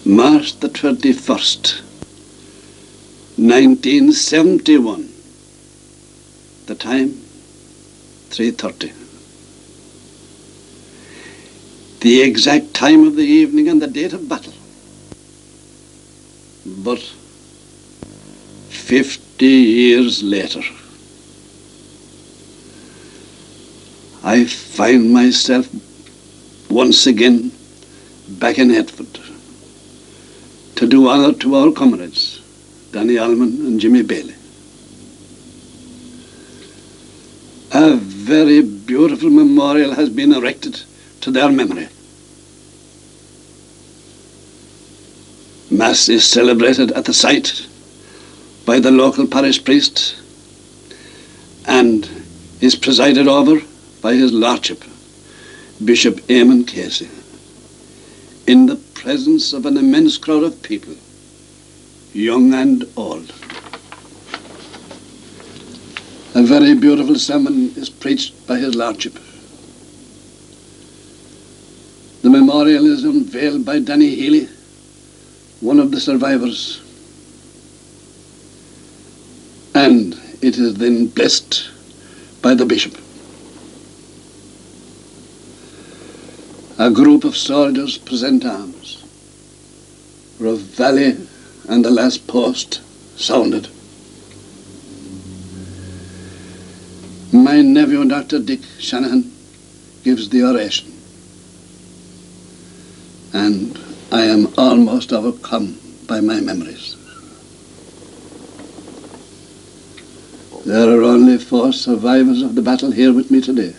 March the 21st, 1971. The time, 3:30. The exact time of the evening and the date of battle. But 50 years later, I find myself once again back in Hertford to do honor to our comrades, Danny Allman and Jimmy Bailey. A very beautiful memorial has been erected to their memory. Mass is celebrated at the site by the local parish priest and is presided over by His Lordship, Bishop Eamon Casey, in the presence of an immense crowd of people, young and old. A very beautiful sermon is preached by His Lordship. The memorial is unveiled by Danny Healy, one of the survivors, and it is then blessed by the bishop. A group of soldiers present arms. Rough Valley and the last post sounded. My nephew, Dr. Dick Shanahan, gives the oration, and I am almost overcome by my memories. There are only 4 survivors of the battle here with me today.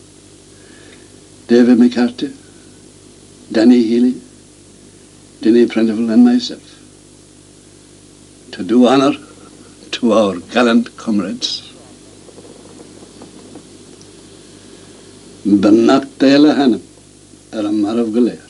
David McCarthy, Danny Healy, Denny Prentival and myself, to do honor to our gallant comrades. Bernat Dela Hanna, Aramar of Galea.